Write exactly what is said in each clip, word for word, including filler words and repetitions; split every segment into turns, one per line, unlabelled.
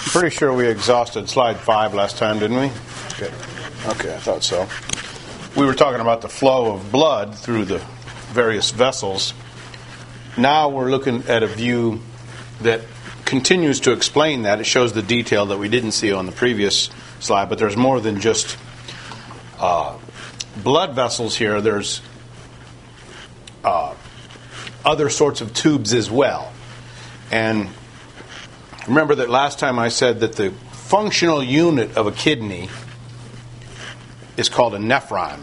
Pretty sure we exhausted slide five last time, didn't we? Good. Okay, I thought so. We were talking about the flow of blood through the various vessels. Now we're looking at a view that continues to explain that. It shows the detail that we didn't see on the previous slide, but there's more than just uh, blood vessels here. There's uh, other sorts of tubes as well. And remember that last time I said that the functional unit of a kidney is called a nephron.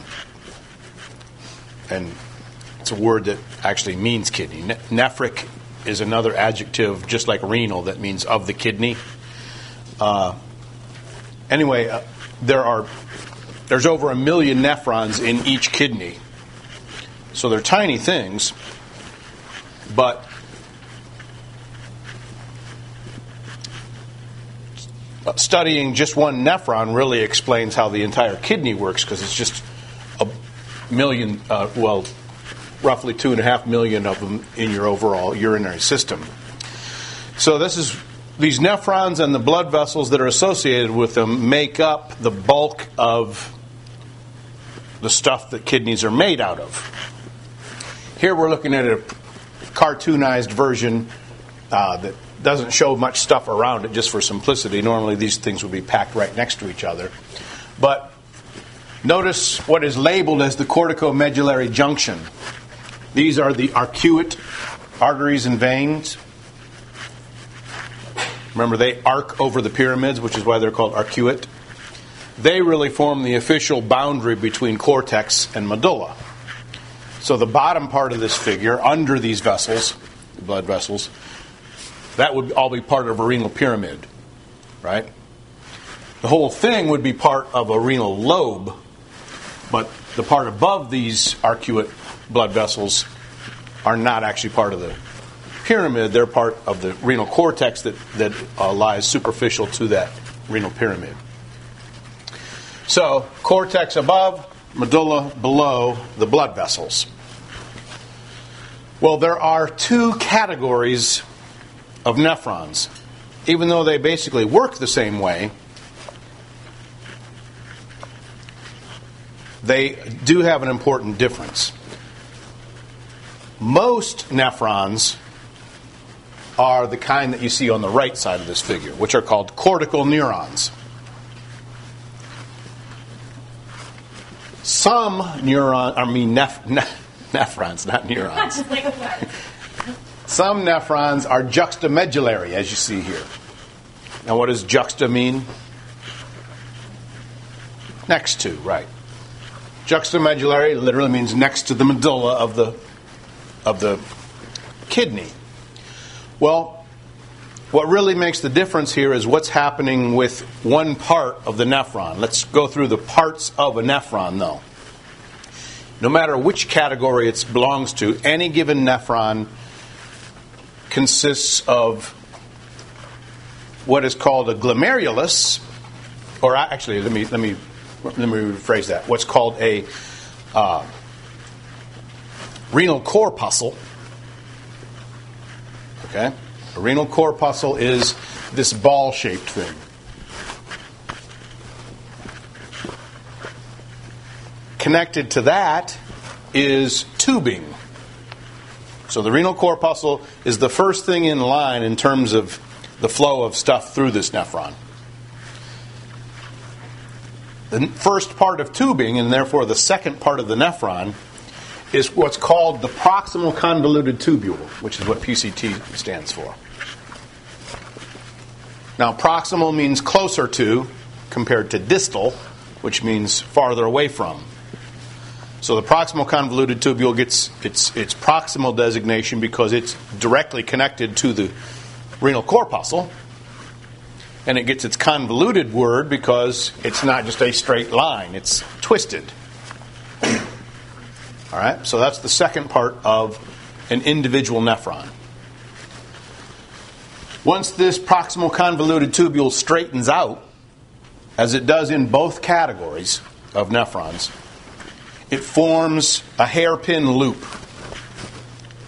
And it's a word that actually means kidney. Ne- nephric is another adjective, just like renal, that means of the kidney. Uh, anyway, uh, there are there's over a million nephrons in each kidney. So they're tiny things, but studying just one nephron really explains how the entire kidney works, because it's just a million, uh, well, roughly two and a half million of them in your overall urinary system. So this is these nephrons and the blood vessels that are associated with them make up the bulk of the stuff that kidneys are made out of. Here we're looking at a cartoonized version uh, that doesn't show much stuff around it, just for simplicity. Normally these things would be packed right next to each other. But notice what is labeled as the corticomedullary junction. These are the arcuate arteries and veins. Remember, they arc over the pyramids, which is why they're called arcuate. They really form the official boundary between cortex and medulla. So the bottom part of this figure, under these vessels, the blood vessels, that would all be part of a renal pyramid, right? The whole thing would be part of a renal lobe, but the part above these arcuate blood vessels are not actually part of the pyramid. They're part of the renal cortex that, that uh, lies superficial to that renal pyramid. So, cortex above, medulla below the blood vessels. Well, there are two categories of nephrons. Even though they basically work the same way, they do have an important difference. Most nephrons are the kind that you see on the right side of this figure, which are called cortical neurons. Some neuron, I mean neph, neph, nephrons, not neurons. Some nephrons are juxtamedullary, as you see here. Now, what does juxta mean? Next to, right. Juxtamedullary literally means next to the medulla of the of the kidney. Well, what really makes the difference here is what's happening with one part of the nephron. Let's go through the parts of a nephron, though. No matter which category it belongs to, any given nephron consists of what is called a glomerulus, or actually, let me let me let me rephrase that. What's called a uh, renal corpuscle. Okay, a renal corpuscle is this ball-shaped thing. Connected to that is tubing. So the renal corpuscle is the first thing in line in terms of the flow of stuff through this nephron. The first part of tubing, and therefore the second part of the nephron, is what's called the proximal convoluted tubule, which is what P C T stands for. Now, proximal means closer to, compared to distal, which means farther away from. So the proximal convoluted tubule gets its, its proximal designation because it's directly connected to the renal corpuscle. And it gets its convoluted word because it's not just a straight line, it's twisted. All right, so that's the second part of an individual nephron. Once this proximal convoluted tubule straightens out, as it does in both categories of nephrons, it forms a hairpin loop.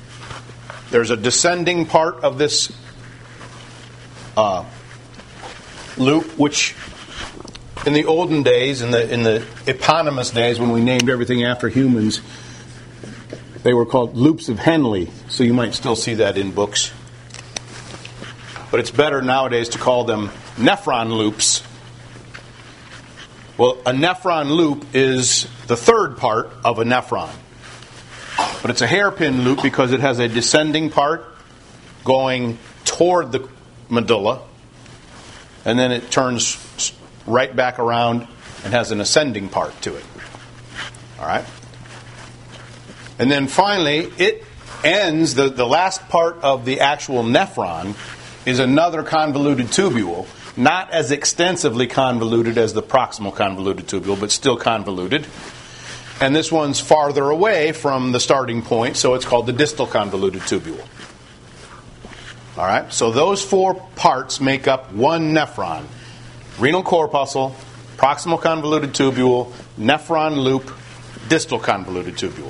There's a descending part of this uh, loop, which in the olden days, in the in the eponymous days when we named everything after humans, they were called loops of Henle. So you might still see that in books. But it's better nowadays to call them nephron loops. Well, a nephron loop is the third part of a nephron. But it's a hairpin loop because it has a descending part going toward the medulla, and then it turns right back around and has an ascending part to it. All right? And then finally, it ends, the, the last part of the actual nephron is another convoluted tubule, not as extensively convoluted as the proximal convoluted tubule, but still convoluted. And this one's farther away from the starting point, so it's called the distal convoluted tubule. All right, so those four parts make up one nephron. Renal corpuscle, proximal convoluted tubule, nephron loop, distal convoluted tubule.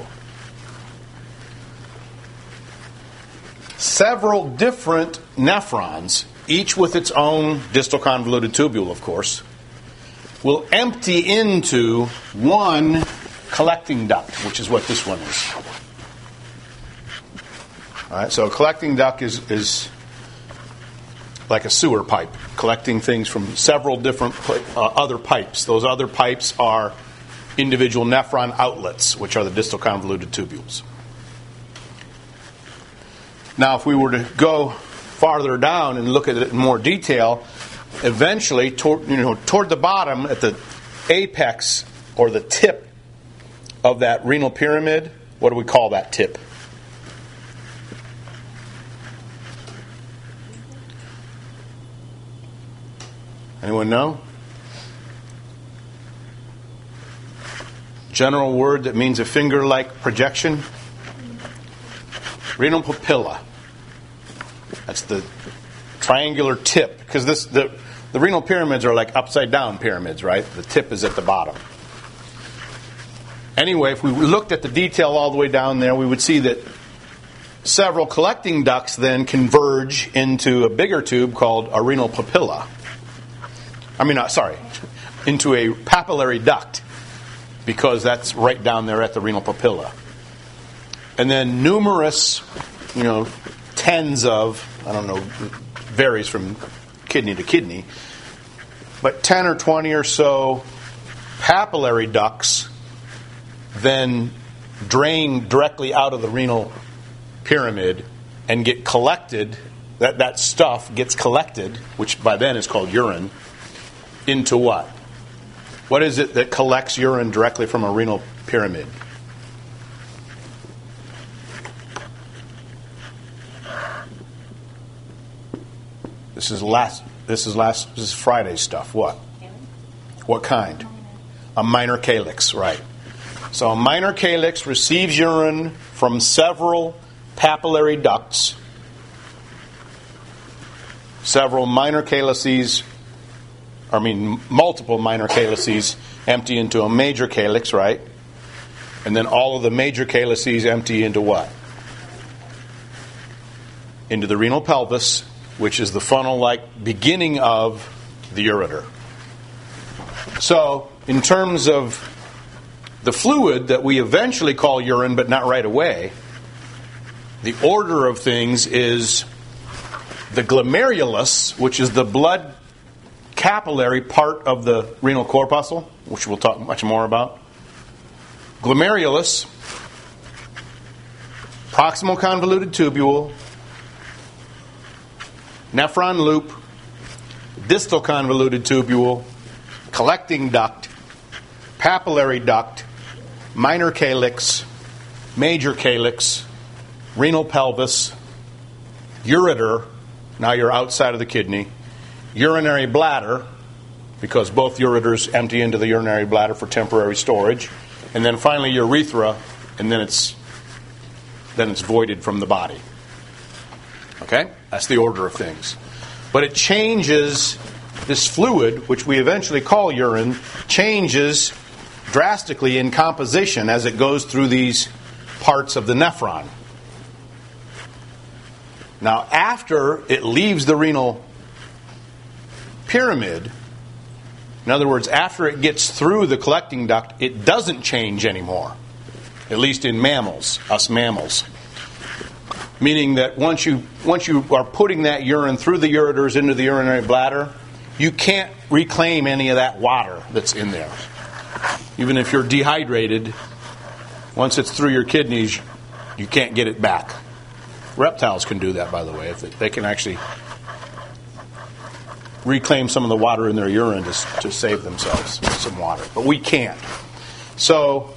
Several different nephrons, each with its own distal convoluted tubule, of course, will empty into one collecting duct, which is what this one is. All right, so a collecting duct is, is like a sewer pipe, collecting things from several different uh, other pipes. Those other pipes are individual nephron outlets, which are the distal convoluted tubules. Now, if we were to go farther down and look at it in more detail, eventually, toward, you know, toward the bottom, at the apex or the tip of that renal pyramid, what do we call that tip? Anyone know? General word that means a finger-like projection? Renal papilla. That's the triangular tip. Because this the, the renal pyramids are like upside-down pyramids, right? The tip is at the bottom. Anyway, if we looked at the detail all the way down there, we would see that several collecting ducts then converge into a bigger tube called a renal papilla. I mean, uh, sorry, into a papillary duct, because that's right down there at the renal papilla. And then numerous, you know, tens of, I don't know, varies from kidney to kidney, but ten or twenty or so papillary ducts then drain directly out of the renal pyramid and get collected, that, that stuff gets collected, which by then is called urine, into what? What is it that collects urine directly from a renal pyramid? This is last. This is last. This is Friday's stuff. What? What kind? A minor calyx, right? So a minor calyx receives urine from several papillary ducts. Several minor calyces, I mean multiple minor calyces, empty into a major calyx, right? And then all of the major calyces empty into what? Into the renal pelvis, which is the funnel-like beginning of the ureter. So, in terms of the fluid that we eventually call urine, but not right away, the order of things is the glomerulus, which is the blood capillary part of the renal corpuscle, which we'll talk much more about. Glomerulus, proximal convoluted tubule, nephron loop, distal convoluted tubule, collecting duct, papillary duct, minor calyx, major calyx, renal pelvis, ureter, now you're outside of the kidney, urinary bladder, because both ureters empty into the urinary bladder for temporary storage, and then finally urethra, and then it's then it's voided from the body. Okay? That's the order of things. But it changes, this fluid, which we eventually call urine, changes drastically in composition as it goes through these parts of the nephron. Now, after it leaves the renal pyramid, in other words, after it gets through the collecting duct, it doesn't change anymore, at least in mammals, us mammals. Meaning that once you once you are putting that urine through the ureters into the urinary bladder, you can't reclaim any of that water that's in there. Even if you're dehydrated, once it's through your kidneys, you can't get it back. Reptiles can do that, by the way. If they, they can actually reclaim some of the water in their urine to, to save themselves some water. But we can't. So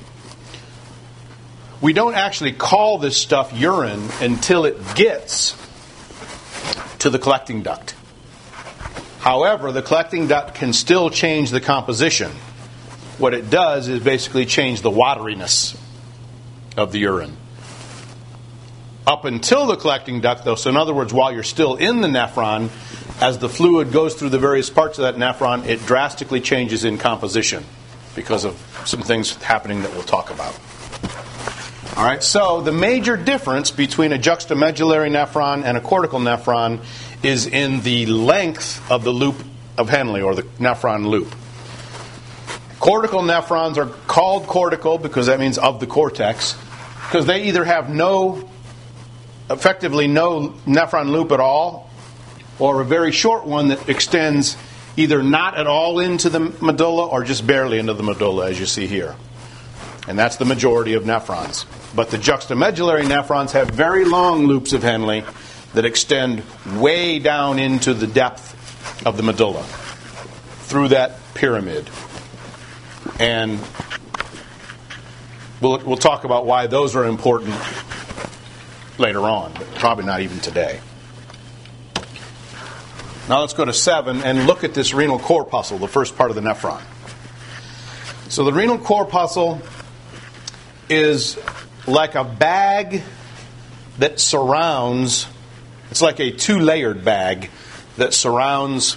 we don't actually call this stuff urine until it gets to the collecting duct. However, the collecting duct can still change the composition. What it does is basically change the wateriness of the urine. Up until the collecting duct, though, so in other words, while you're still in the nephron, as the fluid goes through the various parts of that nephron, it drastically changes in composition because of some things happening that we'll talk about. All right, so the major difference between a juxtamedullary nephron and a cortical nephron is in the length of the loop of Henle, or the nephron loop. Cortical nephrons are called cortical because that means of the cortex, because they either have no, effectively no nephron loop at all, or a very short one that extends either not at all into the medulla or just barely into the medulla, as you see here. And that's the majority of nephrons. But the juxtamedullary nephrons have very long loops of Henle that extend way down into the depth of the medulla through that pyramid. And we'll, we'll talk about why those are important later on, but probably not even today. Now let's go to seven and look at this renal corpuscle, the first part of the nephron. So the renal corpuscle is like a bag that surrounds, it's like a two-layered bag that surrounds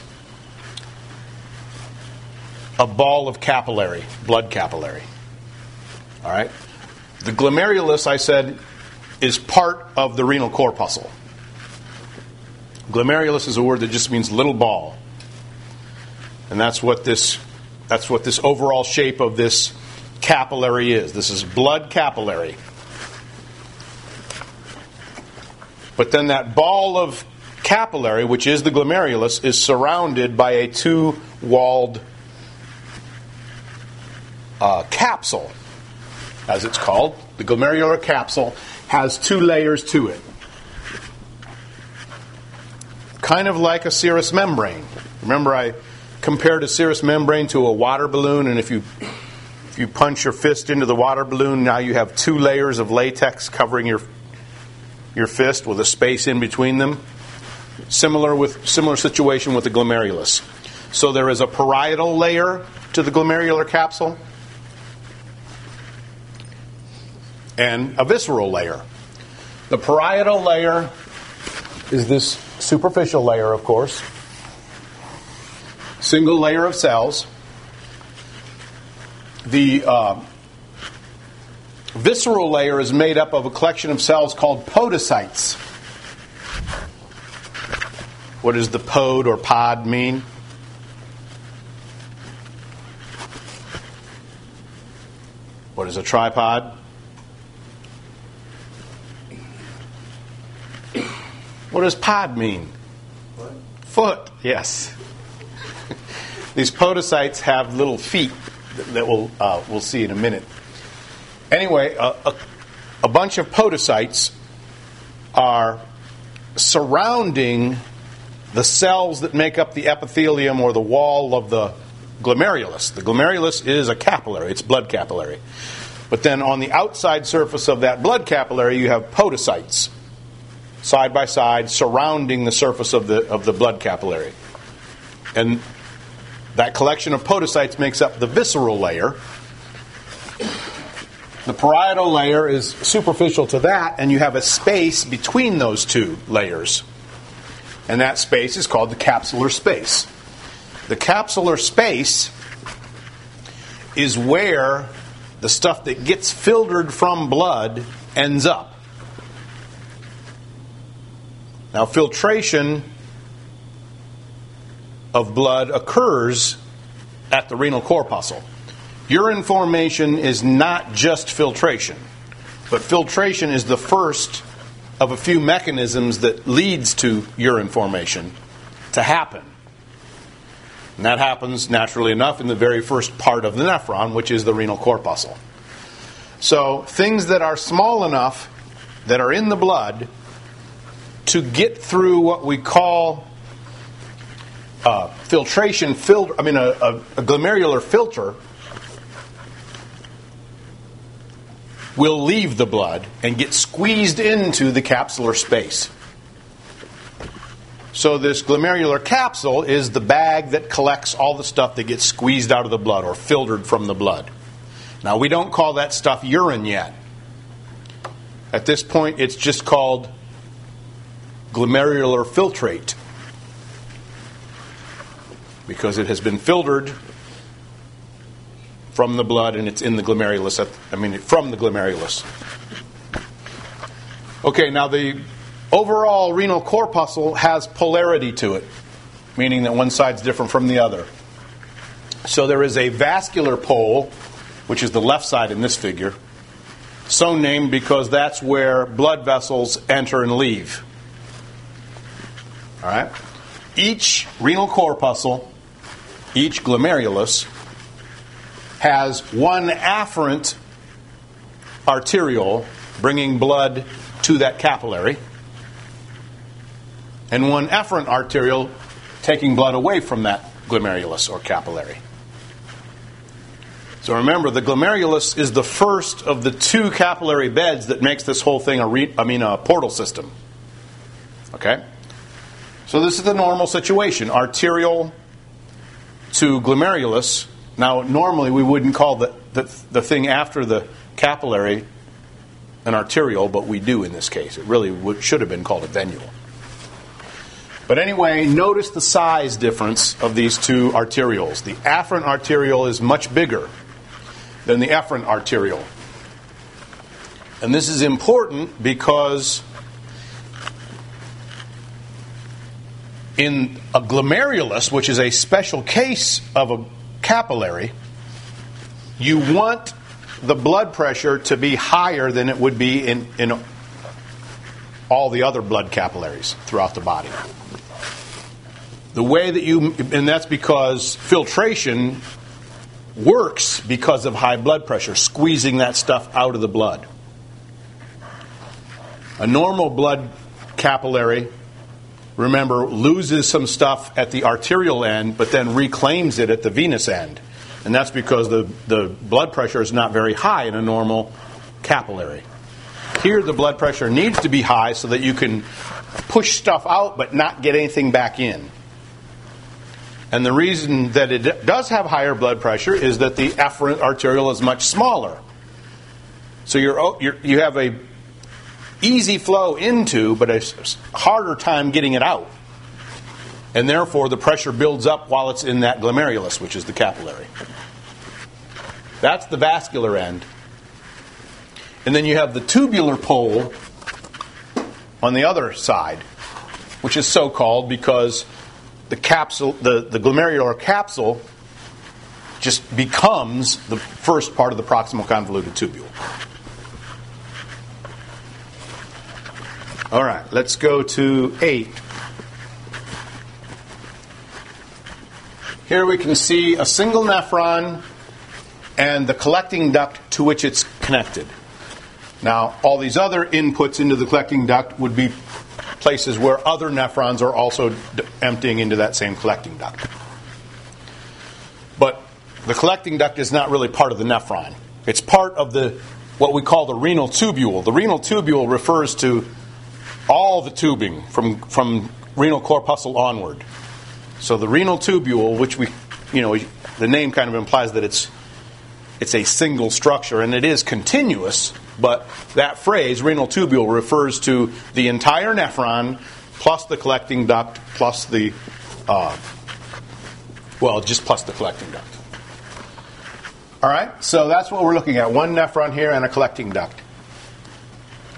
a ball of capillary, blood capillary. All right? The glomerulus, I said, is part of the renal corpuscle. Glomerulus is a word that just means little ball. And that's what this that's what this overall shape of this capillary is. This is blood capillary. But then that ball of capillary, which is the glomerulus, is surrounded by a two-walled uh, capsule, as it's called. The glomerular capsule has two layers to it. Kind of like a serous membrane. Remember, I compared a serous membrane to a water balloon, and if you if you punch your fist into the water balloon, now you have two layers of latex covering your your fist with a space in between them. Similar with similar situation with the glomerulus. So there is a parietal layer to the glomerular capsule and a visceral layer. The parietal layer is this superficial layer, of course. Single layer of cells. The uh, visceral layer is made up of a collection of cells called podocytes. What does the pod or pod mean? What is a tripod? What does pod mean? Foot. Foot, yes. These podocytes have little feet that we'll, uh, we'll see in a minute. Anyway, a, a, a bunch of podocytes are surrounding the cells that make up the epithelium or the wall of the glomerulus. The glomerulus is a capillary. It's blood capillary. But then on the outside surface of that blood capillary, you have podocytes side by side surrounding the surface of the of the blood capillary. And that collection of podocytes makes up the visceral layer. The parietal layer is superficial to that, and you have a space between those two layers. And that space is called the capsular space. The capsular space is where the stuff that gets filtered from blood ends up. Now, filtration of blood occurs at the renal corpuscle. Urine formation is not just filtration, but filtration is the first of a few mechanisms that leads to urine formation to happen. And that happens, naturally enough, in the very first part of the nephron, which is the renal corpuscle. So things that are small enough that are in the blood to get through what we call uh, filtration filter, I mean a, a, a glomerular filter, will leave the blood and get squeezed into the capsular space. So this glomerular capsule is the bag that collects all the stuff that gets squeezed out of the blood or filtered from the blood. Now, we don't call that stuff urine yet. At this point, it's just called glomerular filtrate, because it has been filtered from the blood and it's in the glomerulus. At, I mean, from the glomerulus. Okay, now the overall renal corpuscle has polarity to it, meaning that one side's different from the other. So there is a vascular pole, which is the left side in this figure, so named because that's where blood vessels enter and leave. All right? Each renal corpuscle, each glomerulus, has one afferent arteriole bringing blood to that capillary, and one efferent arteriole taking blood away from that glomerulus or capillary. So remember, the glomerulus is the first of the two capillary beds that makes this whole thing a re- I mean a portal system. Okay? So this is the normal situation. Arteriole to glomerulus. Now, normally we wouldn't call the, the, the thing after the capillary an arteriole, but we do in this case. It really would, should have been called a venule. But anyway, notice the size difference of these two arterioles. The afferent arteriole is much bigger than the efferent arteriole. And this is important because in a glomerulus, which is a special case of a capillary, you want the blood pressure to be higher than it would be in, in all the other blood capillaries throughout the body. The way that you, and that's because filtration works because of high blood pressure, squeezing that stuff out of the blood. A normal blood capillary, remember, loses some stuff at the arterial end, but then reclaims it at the venous end. And that's because the, the blood pressure is not very high in a normal capillary. Here, the blood pressure needs to be high so that you can push stuff out but not get anything back in. And the reason that it does have higher blood pressure is that the efferent arteriole is much smaller. So you're, you're, you have a easy flow into, but a harder time getting it out. And therefore, the pressure builds up while it's in that glomerulus, which is the capillary. That's the vascular end. And then you have the tubular pole on the other side, which is so called because the capsule, the, the glomerular capsule just becomes the first part of the proximal convoluted tubule. All right, let's go to eight. Here we can see a single nephron and the collecting duct to which it's connected. Now, all these other inputs into the collecting duct would be places where other nephrons are also d- emptying into that same collecting duct. But the collecting duct is not really part of the nephron. It's part of the what we call the renal tubule. The renal tubule refers to all the tubing from, from renal corpuscle onward. So the renal tubule, which we, you know, the name kind of implies that it's it's a single structure, and it is continuous, but that phrase, renal tubule, refers to the entire nephron plus the collecting duct plus the, uh, well, just plus the collecting duct. All right, so that's what we're looking at. One nephron here and a collecting duct.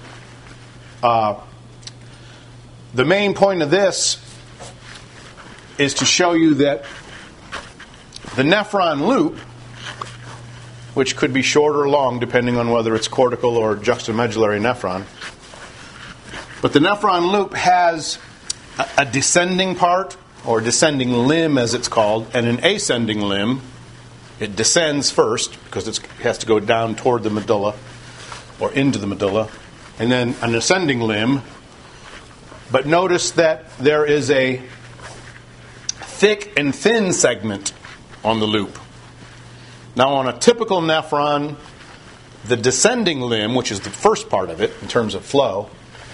Uh, the main point of this is to show you that the nephron loop, which could be short or long depending on whether it's cortical or juxtamedullary nephron, but the nephron loop has a, a descending part, or descending limb as it's called, and an ascending limb. It descends first because it's, it has to go down toward the medulla or into the medulla, and then an ascending limb. But notice that there is a thick and thin segment on the loop. Now, on a typical nephron, the descending limb, which is the first part of it in terms of flow,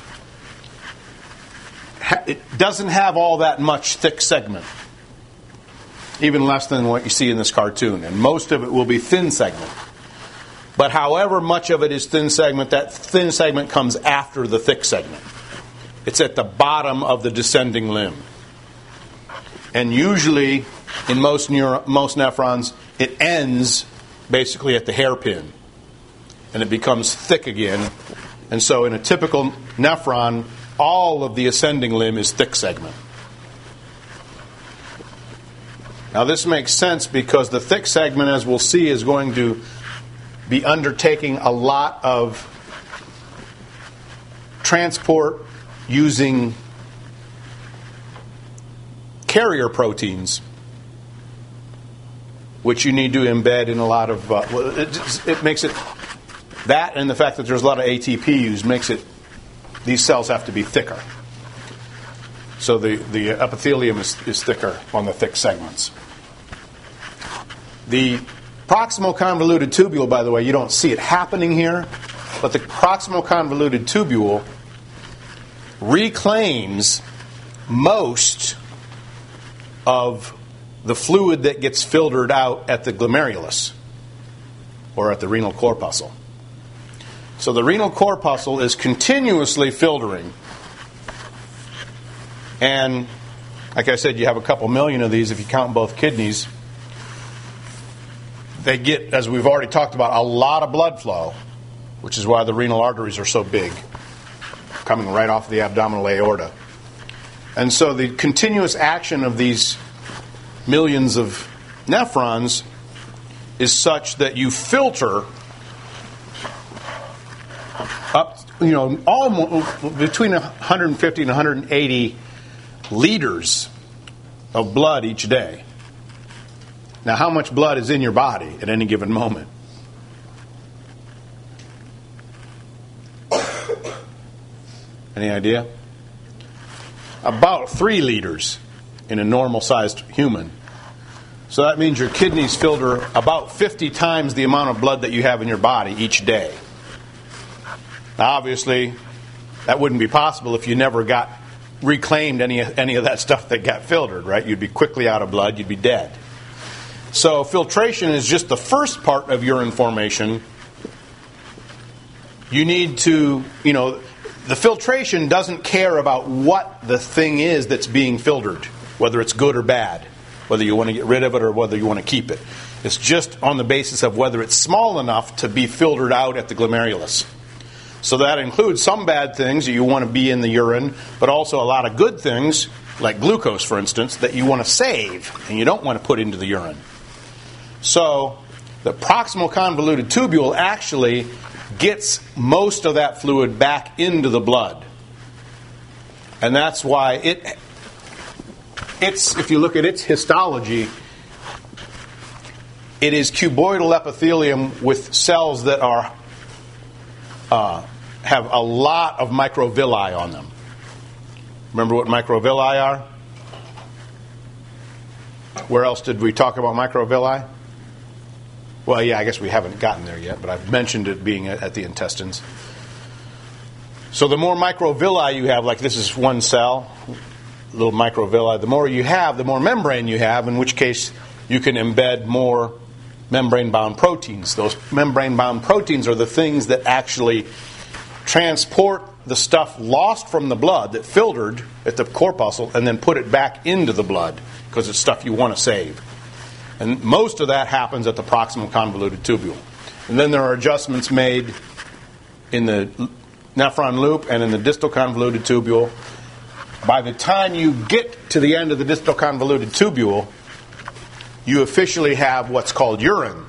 it doesn't have all that much thick segment, even less than what you see in this cartoon. And most of it will be thin segment. But however much of it is thin segment, that thin segment comes after the thick segment. It's at the bottom of the descending limb. And usually, in most neuro- most nephrons, it ends basically at the hairpin. And it becomes thick again. And so in a typical nephron, all of the ascending limb is thick segment. Now this makes sense because the thick segment, as we'll see, is going to be undertaking a lot of transport using carrier proteins, which you need to embed in a lot of... Uh, well, it, it makes it... That and the fact that there's a lot of A T P used makes it... These cells have to be thicker. So the, the epithelium is, is thicker on the thick segments. The proximal convoluted tubule, by the way, you don't see it happening here, but the proximal convoluted tubule reclaims most of the fluid that gets filtered out at the glomerulus or at the renal corpuscle. So the renal corpuscle is continuously filtering. And like I said, you have a couple million of these if you count both kidneys. They get, as we've already talked about, a lot of blood flow, which is why the renal arteries are so big, coming right off the abdominal aorta. And so the continuous action of these millions of nephrons is such that you filter up, you know, almost between one hundred fifty and one hundred eighty liters of blood each day. Now, how much blood is in your body at any given moment? Any idea? About three liters in a normal-sized human. So that means your kidneys filter about fifty times the amount of blood that you have in your body each day. Now, obviously, that wouldn't be possible if you never got reclaimed any any of that stuff that got filtered, right? You'd be quickly out of blood. You'd be dead. So filtration is just the first part of urine formation. You need to, you know, the filtration doesn't care about what the thing is that's being filtered, whether it's good or bad, whether you want to get rid of it or whether you want to keep it. It's just on the basis of whether it's small enough to be filtered out at the glomerulus. So that includes some bad things that you want to be in the urine, but also a lot of good things, like glucose, for instance, that you want to save and you don't want to put into the urine. So the proximal convoluted tubule actually gets most of that fluid back into the blood. And that's why it, it's, if you look at its histology, it is cuboidal epithelium with cells that are uh, have a lot of microvilli on them. Remember what microvilli are? Where else did we talk about microvilli? Well, yeah, I guess we haven't gotten there yet, but I've mentioned it being at the intestines. So the more microvilli you have, like this is one cell, little microvilli, the more you have, the more membrane you have, in which case you can embed more membrane-bound proteins. Those membrane-bound proteins are the things that actually transport the stuff lost from the blood that filtered at the corpuscle and then put it back into the blood because it's stuff you want to save. And most of that happens at the proximal convoluted tubule. And then there are adjustments made in the nephron loop and in the distal convoluted tubule. by the time you get to the end of the distal convoluted tubule, you officially have what's called urine.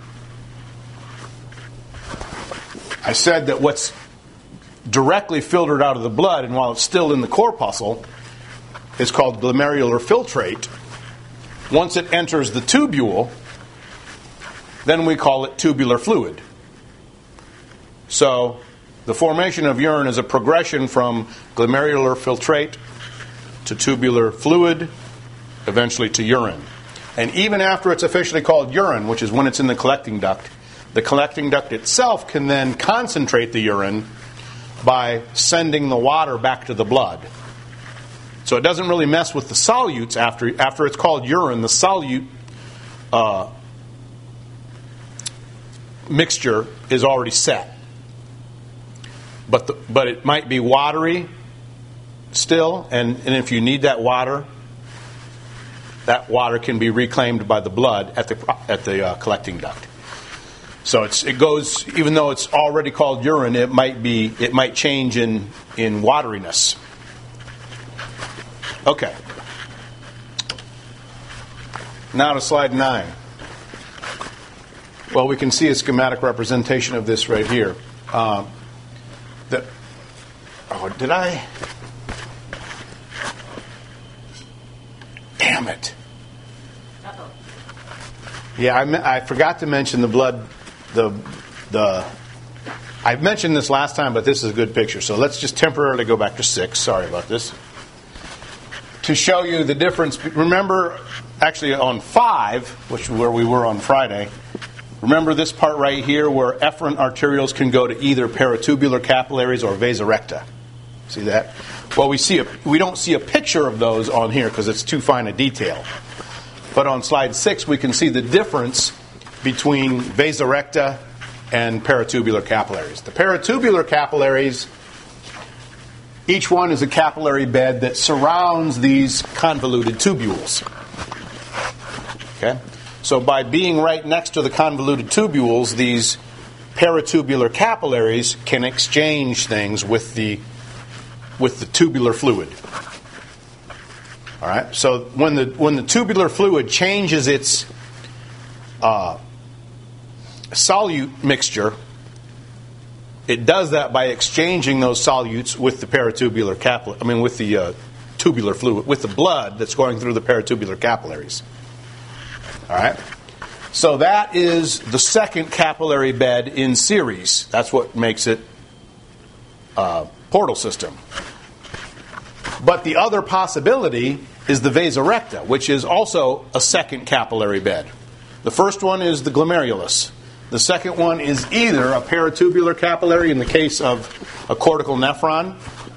I said that what's directly filtered out of the blood, and while it's still in the corpuscle, is called glomerular filtrate. Once it enters the tubule, then we call it tubular fluid. So the formation of urine is a progression from glomerular filtrate to tubular fluid, eventually to urine. And even after it's officially called urine, which is when it's in the collecting duct, the collecting duct itself can then concentrate the urine by sending the water back to the blood. So it doesn't really mess with the solutes after after it's called urine. The solute uh, mixture is already set. But the, but it might be watery still, and, and if you need that water, that water can be reclaimed by the blood at the at the uh, collecting duct. So it's it goes, even though it's already called urine, it might be it might change in in wateriness. Okay. Now to slide nine. Well, we can see a schematic representation of this right here. Um, the, oh, did I? Damn it. Uh-oh. Yeah, I, me- I forgot to mention the blood. The the I mentioned this last time, but this is a good picture. So let's just temporarily go back to six. Sorry about this. To show you the difference. Remember, actually on five, which is where we were on Friday, remember this part right here where efferent arterioles can go to either paratubular capillaries or vasa recta. See that? Well, we see a, we don't see a picture of those on here because it's too fine a detail. But on slide six, we can see the difference between vasa recta and paratubular capillaries. The paratubular capillaries, each one is a capillary bed that surrounds these convoluted tubules. Okay? So by being right next to the convoluted tubules, these paratubular capillaries can exchange things with the with the tubular fluid. All right? So when the when the tubular fluid changes its uh, solute mixture, it does that by exchanging those solutes with the paratubular capillary. I mean, with the uh, tubular fluid, with the blood that's going through the paratubular capillaries. All right. So that is the second capillary bed in series. That's what makes it a portal system. But the other possibility is the vasa recta, which is also a second capillary bed. The first one is the glomerulus. The second one is either a paratubular capillary in the case of a cortical nephron,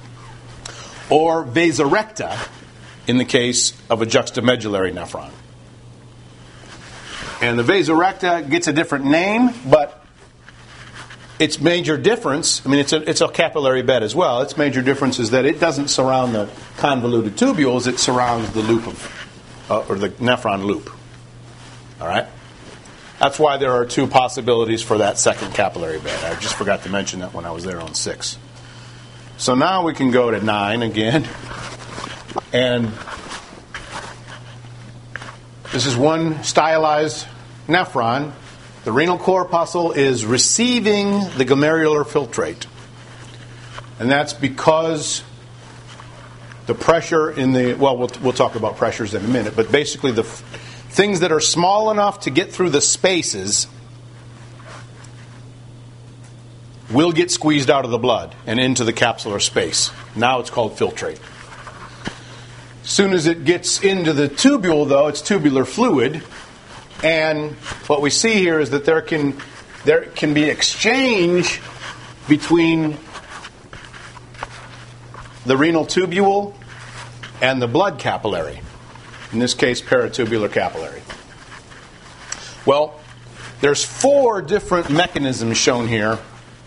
or vasa recta in the case of a juxtamedullary nephron. And the vasa recta gets a different name, but its major difference, I mean, it's a, it's a capillary bed as well. Its major difference is that it doesn't surround the convoluted tubules, it surrounds the loop of, uh, or the nephron loop. All right? That's why there are two possibilities for that second capillary bed. I just forgot to mention that when I was there on six. So now we can go to nine again. And this is one stylized nephron. The renal corpuscle is receiving the glomerular filtrate. And that's because the pressure in the, well, we'll, we'll talk about pressures in a minute, but basically the things that are small enough to get through the spaces will get squeezed out of the blood and into the capsular space. Now it's called filtrate. As soon as it gets into the tubule, though, it's tubular fluid. And what we see here is that there can there can be exchange between the renal tubule and the blood capillary. In this case, paratubular capillary. Well, there's four different mechanisms shown here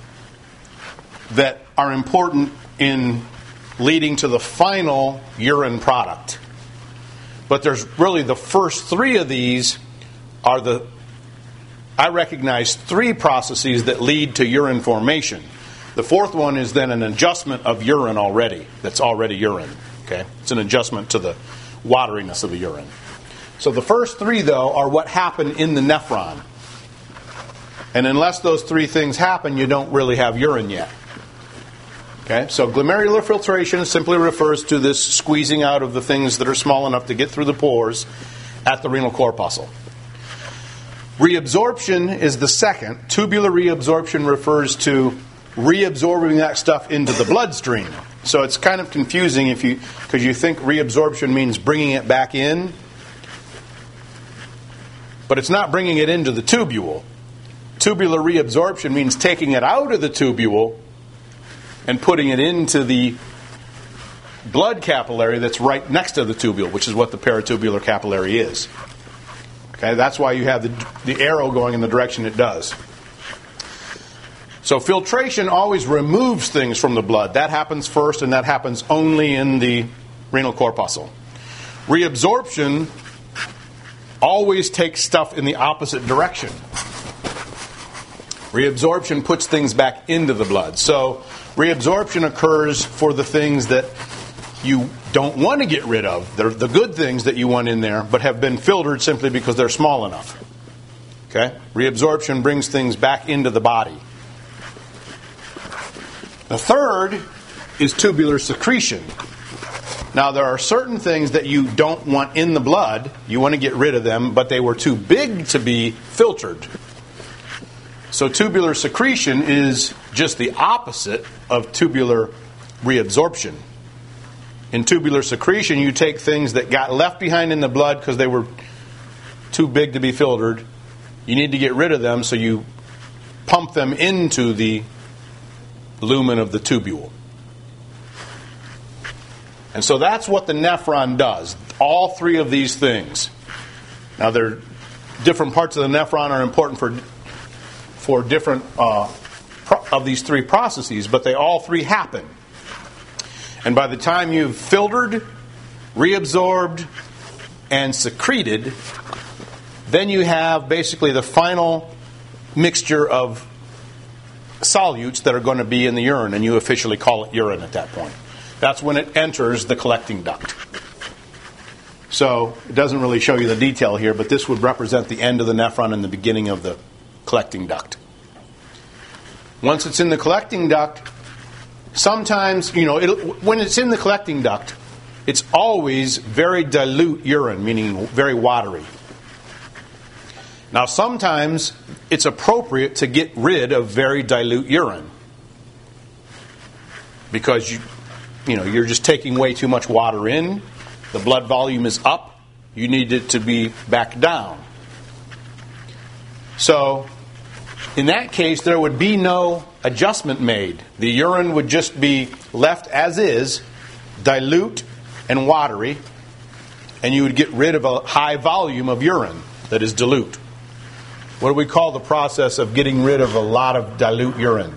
that are important in leading to the final urine product. But there's really the first three of these are the, I recognize three processes that lead to urine formation. The fourth one is then an adjustment of urine already, that's already urine. Okay? It's an adjustment to the wateriness of the urine. So the first three, though, are what happen in the nephron. And unless those three things happen, you don't really have urine yet. Okay? So glomerular filtration simply refers to this squeezing out of the things that are small enough to get through the pores at the renal corpuscle. Reabsorption is the second. Tubular reabsorption refers to reabsorbing that stuff into the bloodstream. So it's kind of confusing if you because you think reabsorption means bringing it back in, but it's not bringing it into the tubule. Tubular reabsorption means taking it out of the tubule and putting it into the blood capillary that's right next to the tubule, which is what the peritubular capillary is. Okay, that's why you have the, the arrow going in the direction it does. So filtration always removes things from the blood. That happens first, and that happens only in the renal corpuscle. Reabsorption always takes stuff in the opposite direction. Reabsorption puts things back into the blood. So reabsorption occurs for the things that you don't want to get rid of. They're the good things that you want in there, but have been filtered simply because they're small enough. Okay? Reabsorption brings things back into the body. The third is tubular secretion. Now, there are certain things that you don't want in the blood. You want to get rid of them, but they were too big to be filtered. So tubular secretion is just the opposite of tubular reabsorption. In tubular secretion, you take things that got left behind in the blood because they were too big to be filtered. You need to get rid of them, so you pump them into the lumen of the tubule. And so that's what the nephron does. All three of these things. Now, they're different parts of the nephron are important for for different uh, pro- of these three processes, but they all three happen. And by the time you've filtered, reabsorbed, and secreted, then you have basically the final mixture of solutes that are going to be in the urine, and you officially call it urine at that point. That's when it enters the collecting duct. So it doesn't really show you the detail here, but this would represent the end of the nephron and the beginning of the collecting duct. Once it's in the collecting duct, sometimes, you know, it'll, when it's in the collecting duct, it's always very dilute urine, meaning very watery. Now, sometimes it's appropriate to get rid of very dilute urine because you, you know, you're just taking way too much water in. The blood volume is up. You need it to be back down. So, in that case, there would be no adjustment made. The urine would just be left as is, dilute and watery, and you would get rid of a high volume of urine that is dilute. What do we call the process of getting rid of a lot of dilute urine?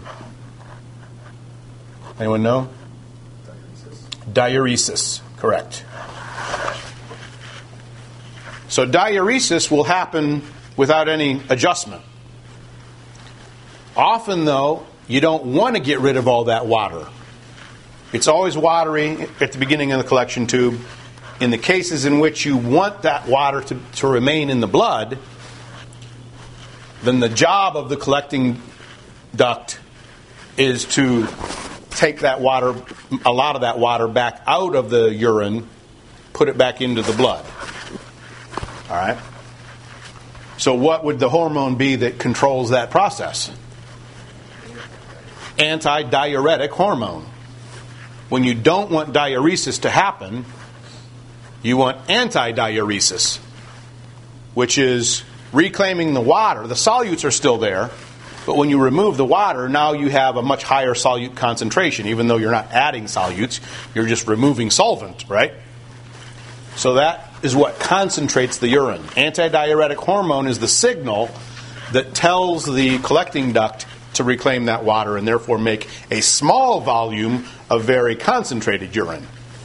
Anyone know? Diuresis. Diuresis, correct. So diuresis will happen without any adjustment. Often, though, you don't want to get rid of all that water. It's always watery at the beginning of the collection tube. In the cases in which you want that water to, to remain in the blood, then the job of the collecting duct is to take that water, a lot of that water, back out of the urine, put it back into the blood. All right? So what would the hormone be that controls that process? Antidiuretic hormone. When you don't want diuresis to happen, you want antidiuresis, which is reclaiming the water. The solutes are still there, but when you remove the water, now you have a much higher solute concentration. Even though you're not adding solutes, you're just removing solvent, right? So that is what concentrates the urine. Antidiuretic hormone is the signal that tells the collecting duct to reclaim that water and therefore make a small volume of very concentrated urine.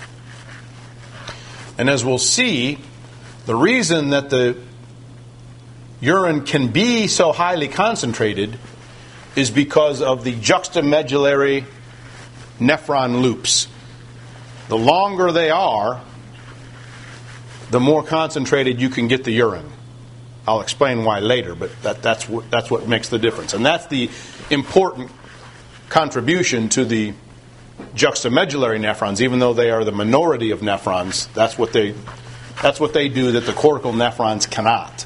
And as we'll see, the reason that the urine can be so highly concentrated is because of the juxtamedullary nephron loops. The longer they are, the more concentrated you can get the urine. I'll explain why later, but that, that's what that's what makes the difference. And that's the important contribution to the juxtamedullary nephrons. Even though they are the minority of nephrons, that's what they that's what they do that the cortical nephrons cannot.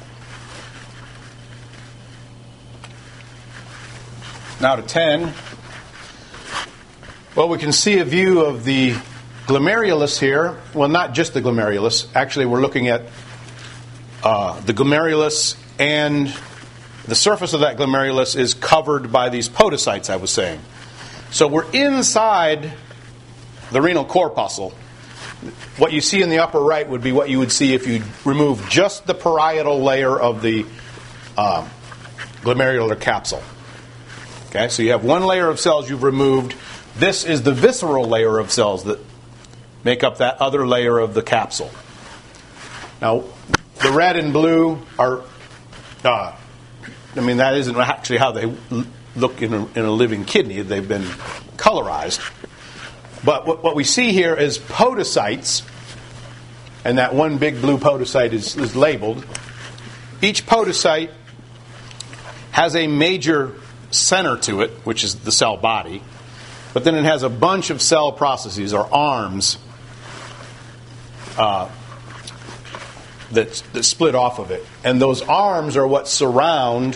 Now to ten. Well, we can see a view of the glomerulus here. Well, not just the glomerulus. Actually, we're looking at uh, the glomerulus, and the surface of that glomerulus is covered by these podocytes I was saying. So we're inside the renal corpuscle. What you see in the upper right would be what you would see if you remove just the parietal layer of the uh, glomerular capsule. Okay, so you have one layer of cells you've removed. This is the visceral layer of cells that make up that other layer of the capsule. Now, the red and blue are, uh, I mean, that isn't actually how they look in a, in a living kidney. They've been colorized. But what, what we see here is podocytes, and that one big blue podocyte is, is labeled. Each podocyte has a major center to it, which is the cell body. But then it has a bunch of cell processes, or arms, uh, that, that split off of it. And those arms are what surround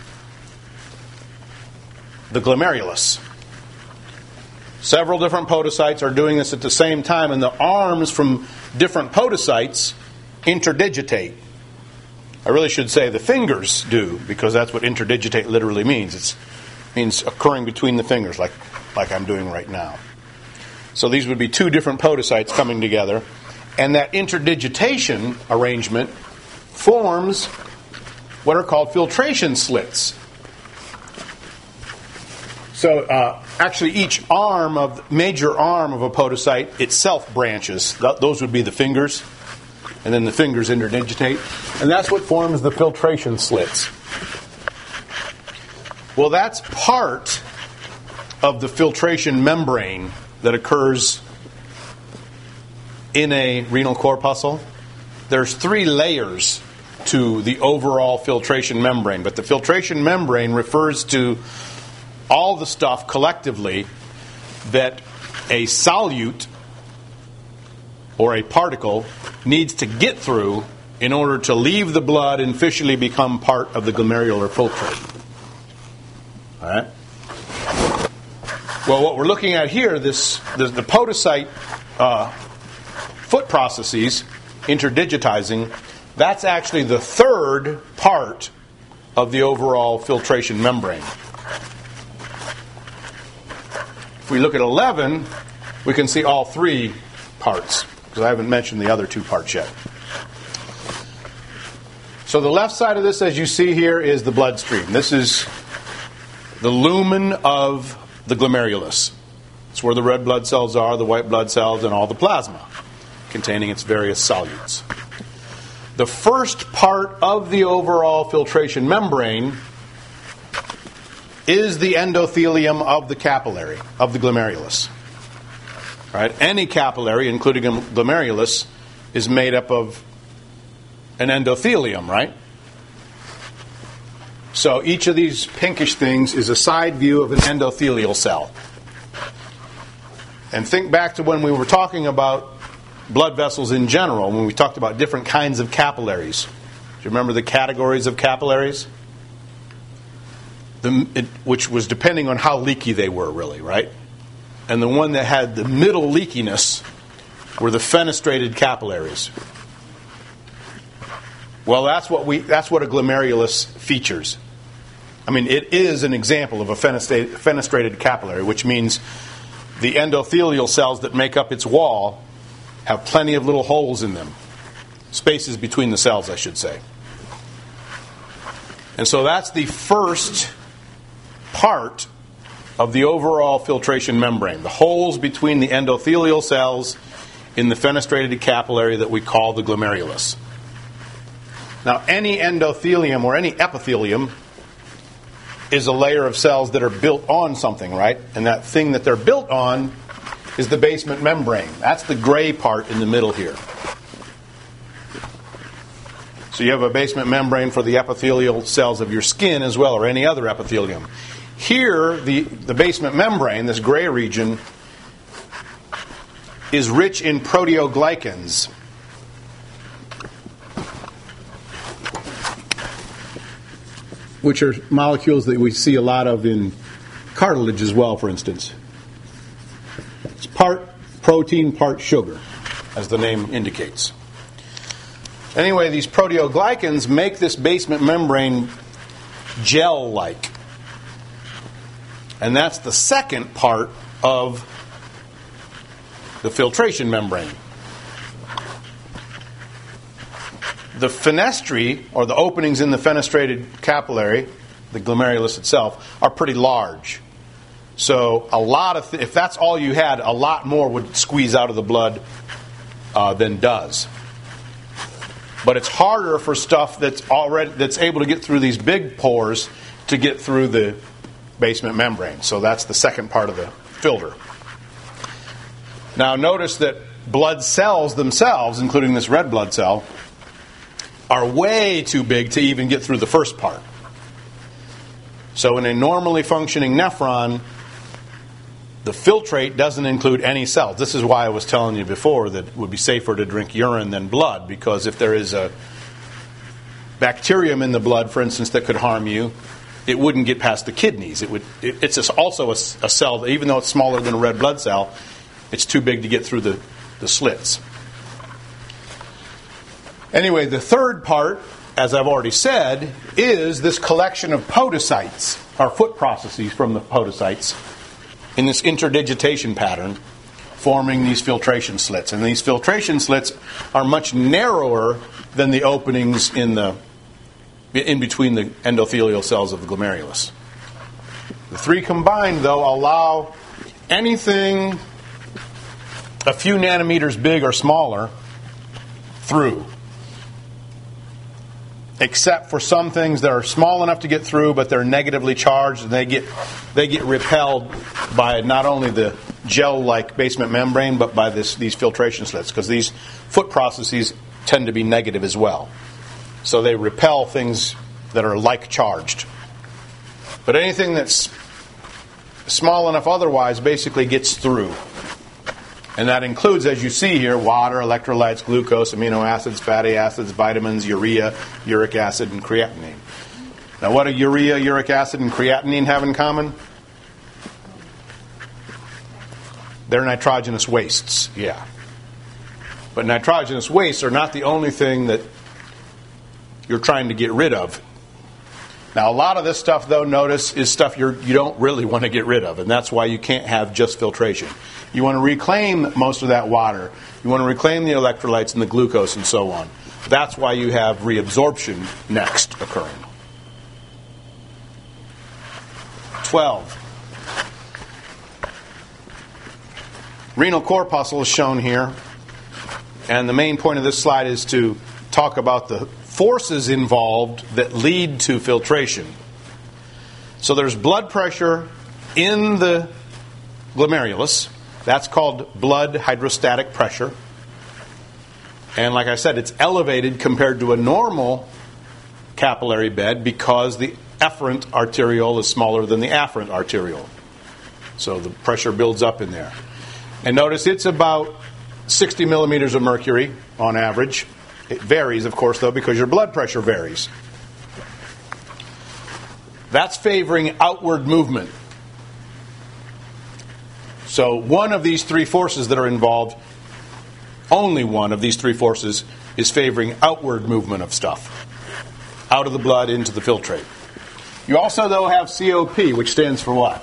the glomerulus. Several different podocytes are doing this at the same time, and the arms from different podocytes interdigitate. I really should say the fingers do, because that's what interdigitate literally means. It means occurring between the fingers, like like I'm doing right now. So these would be two different podocytes coming together, and that interdigitation arrangement forms what are called filtration slits. So uh, actually each arm of major arm of a podocyte itself branches. Th- those would be the fingers, and then the fingers interdigitate, and that's what forms the filtration slits. Well, that's part of the filtration membrane that occurs in a renal corpuscle. There's three layers to the overall filtration membrane, but the filtration membrane refers to all the stuff collectively that a solute or a particle needs to get through in order to leave the blood and officially become part of the glomerular filtrate. All right? Well, what we're looking at here, this the, the podocyte uh, foot processes, interdigitizing, that's actually the third part of the overall filtration membrane. If we look at eleven, we can see all three parts, because I haven't mentioned the other two parts yet. So the left side of this, as you see here, is the bloodstream. This is the lumen of the glomerulus. It's where the red blood cells are, the white blood cells, and all the plasma containing its various solutes. The first part of the overall filtration membrane is the endothelium of the capillary, of the glomerulus. Right? Any capillary, including a glomerulus, is made up of an endothelium, right? So each of these pinkish things is a side view of an endothelial cell. And think back to when we were talking about blood vessels in general, when we talked about different kinds of capillaries. Do you remember the categories of capillaries? The, it, which was depending on how leaky they were, really, right? And the one that had the middle leakiness were the fenestrated capillaries. Well, that's what we that's what a glomerulus features. I mean, it is an example of a fenestrated, fenestrated capillary, which means the endothelial cells that make up its wall have plenty of little holes in them. Spaces between the cells, I should say. And so that's the first part of the overall filtration membrane. The holes between the endothelial cells in the fenestrated capillary that we call the glomerulus. Now, any endothelium or any epithelium is a layer of cells that are built on something, right? And that thing that they're built on is the basement membrane. That's the gray part in the middle here. So you have a basement membrane for the epithelial cells of your skin as well, or any other epithelium. Here, the, the basement membrane, this gray region, is rich in proteoglycans. Which are molecules that we see a lot of in cartilage as well, for instance. It's part protein, part sugar, as the name indicates. Anyway, these proteoglycans make this basement membrane gel-like. And that's the second part of the filtration membrane. The fenestrae, or the openings in the fenestrated capillary, the glomerulus itself, are pretty large. So a lot of th- if that's all you had, a lot more would squeeze out of the blood uh, than does. But it's harder for stuff that's already that's able to get through these big pores to get through the basement membrane. So that's the second part of the filter. Now notice that blood cells themselves, including this red blood cell, are way too big to even get through the first part. So in a normally functioning nephron, the filtrate doesn't include any cells. This is why I was telling you before that it would be safer to drink urine than blood, because if there is a bacterium in the blood, for instance, that could harm you, it wouldn't get past the kidneys. It would. It, it's also a, a cell that, even though it's smaller than a red blood cell, it's too big to get through the, the slits. Anyway, the third part, as I've already said, is this collection of podocytes, or foot processes from the podocytes, in this interdigitation pattern, forming these filtration slits. And these filtration slits are much narrower than the openings in the in between the endothelial cells of the glomerulus. The three combined, though, allow anything a few nanometers big or smaller through, except for some things that are small enough to get through, but they're negatively charged, and they get they get repelled by not only the gel-like basement membrane, but by this these filtration slits, because these foot processes tend to be negative as well. So they repel things that are like charged. But anything that's small enough otherwise basically gets through. And that includes, as you see here, water, electrolytes, glucose, amino acids, fatty acids, vitamins, urea, uric acid, and creatinine. Now, what do urea, uric acid, and creatinine have in common? They're nitrogenous wastes, yeah. But nitrogenous wastes are not the only thing that you're trying to get rid of. Now, a lot of this stuff, though, notice, is stuff you're, you don't really want to get rid of, and that's why you can't have just filtration. You want to reclaim most of that water. You want to reclaim the electrolytes and the glucose and so on. That's why you have reabsorption next occurring. twelve. Renal corpuscle is shown here. And the main point of this slide is to talk about the forces involved that lead to filtration. So there's blood pressure in the glomerulus. That's called blood hydrostatic pressure. And like I said, it's elevated compared to a normal capillary bed because the efferent arteriole is smaller than the afferent arteriole. So the pressure builds up in there. And notice it's about sixty millimeters of mercury on average. It varies, of course, though, because your blood pressure varies. That's favoring outward movement. So one of these three forces that are involved, only one of these three forces, is favoring outward movement of stuff out of the blood into the filtrate. You also, though, have C O P, which stands for what?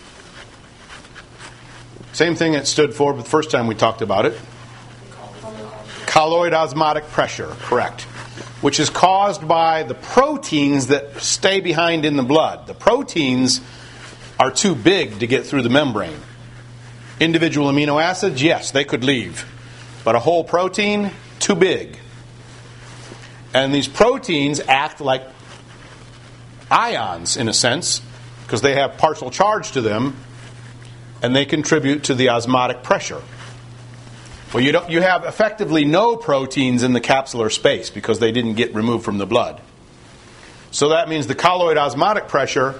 Same thing it stood for the first time we talked about it. Colloid osmotic pressure, correct. Which is caused by the proteins that stay behind in the blood. The proteins are too big to get through the membrane. Individual amino acids, yes, they could leave. But a whole protein, too big. And these proteins act like ions, in a sense, because they have partial charge to them. and they contribute to the osmotic pressure. Well, you don't, you have effectively no proteins in the capsular space because they didn't get removed from the blood. So that means the colloid osmotic pressure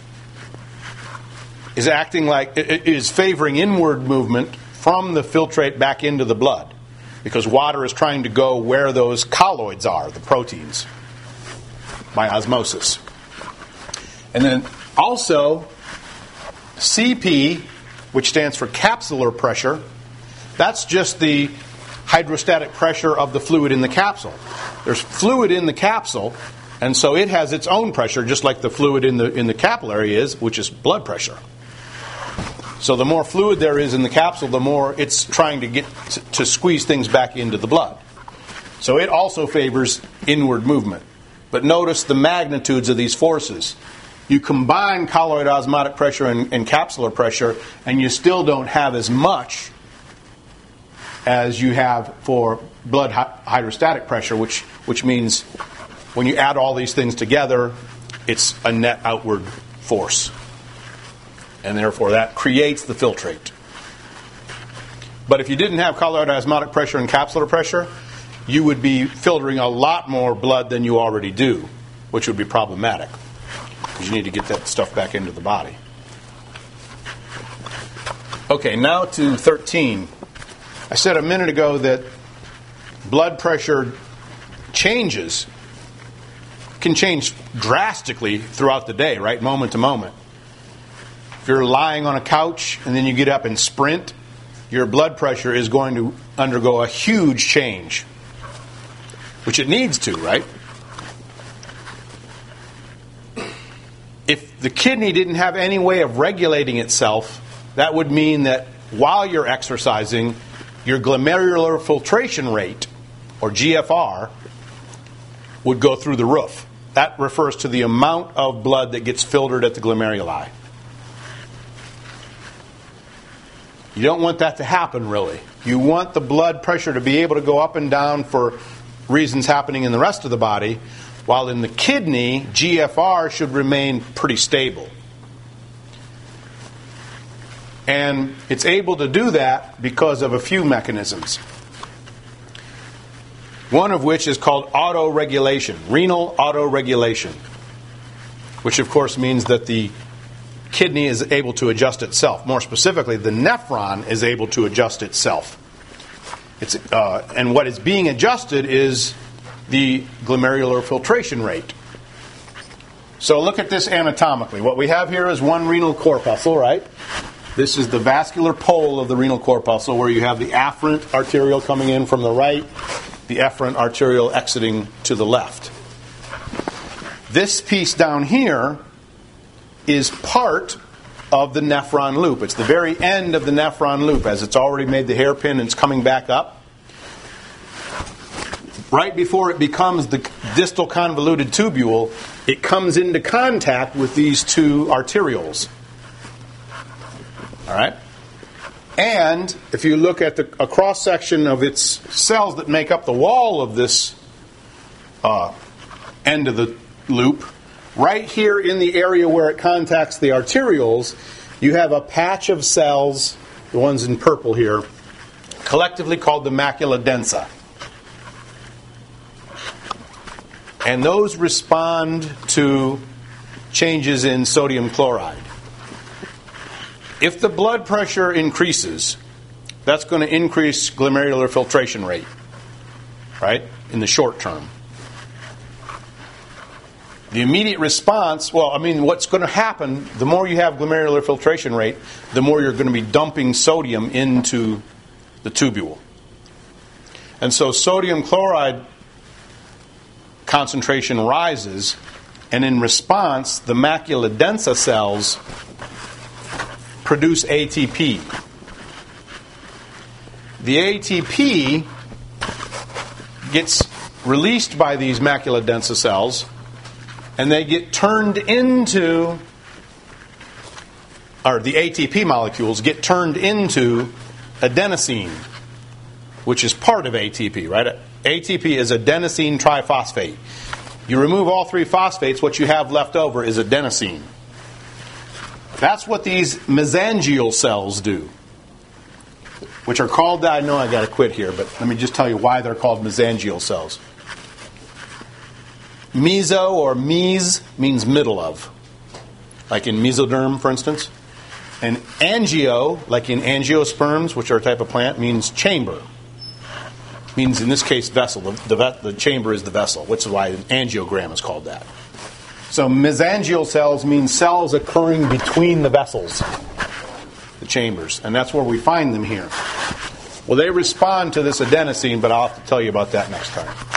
is acting like, is favoring inward movement from the filtrate back into the blood, because water is trying to go where those colloids are, the proteins, by osmosis. And then also C P, which stands for capsular pressure, that's just the hydrostatic pressure of the fluid in the capsule. There's fluid in the capsule, and so it has its own pressure, just like the fluid in the in the capillary is, which is blood pressure. So the more fluid there is in the capsule, the more it's trying to get to, to squeeze things back into the blood. So it also favors inward movement. But notice the magnitudes of these forces. You combine colloid osmotic pressure and, and capsular pressure, and you still don't have as much as you have for blood hydrostatic pressure, which which means when you add all these things together, it's a net outward force. And therefore that creates the filtrate. But if you didn't have colloid osmotic pressure and capsular pressure, you would be filtering a lot more blood than you already do, which would be problematic, because you need to get that stuff back into the body. Okay, now to thirteen. I said a minute ago that blood pressure changes, can change drastically throughout the day, right? Moment to moment. If you're lying on a couch and then you get up and sprint, your blood pressure is going to undergo a huge change, which it needs to, right? If the kidney didn't have any way of regulating itself, that would mean that while you're exercising, your glomerular filtration rate, or G F R, would go through the roof. That refers to the amount of blood that gets filtered at the glomeruli. You don't want that to happen, really. You want the blood pressure to be able to go up and down for reasons happening in the rest of the body, while in the kidney, G F R should remain pretty stable. And it's able to do that because of a few mechanisms. One of which is called autoregulation, renal autoregulation, which of course means that the kidney is able to adjust itself. More specifically, the nephron is able to adjust itself. It's, uh, and what is being adjusted is the glomerular filtration rate. So look at this anatomically. What we have here is one renal corpuscle, right? This is the vascular pole of the renal corpuscle, where you have the afferent arteriole coming in from the right, the efferent arteriole exiting to the left. This piece down here is part of the nephron loop. It's the very end of the nephron loop, as it's already made the hairpin and it's coming back up. Right before it becomes the distal convoluted tubule, it comes into contact with these two arterioles. All right? And if you look at the, a cross-section of its cells that make up the wall of this uh, end of the loop, right here in the area where it contacts the arterioles, you have a patch of cells, the ones in purple here, collectively called the macula densa. And those respond to changes in sodium chloride. If the blood pressure increases, that's going to increase glomerular filtration rate, right, in the short term. The immediate response, well, I mean, what's going to happen, the more you have glomerular filtration rate, the more you're going to be dumping sodium into the tubule. And so sodium chloride concentration rises, and in response, the macula densa cells produce A T P. The A T P gets released by these macula densa cells, and they get turned into, or the A T P molecules get turned into adenosine, which is part of A T P, right? A T P is adenosine triphosphate. You remove all three phosphates, what you have left over is adenosine. That's what these mesangial cells do, which are called, I know I got to quit here, but let me just tell you why they're called mesangial cells. Meso or mes means middle of, like in mesoderm, for instance. And angio, like in angiosperms, which are a type of plant, means chamber. Means, in this case, vessel. The, the, the chamber is the vessel, which is why an angiogram is called that. So mesangial cells mean cells occurring between the vessels, the chambers. And that's where we find them here. Well, they respond to this adenosine, but I'll have to tell you about that next time.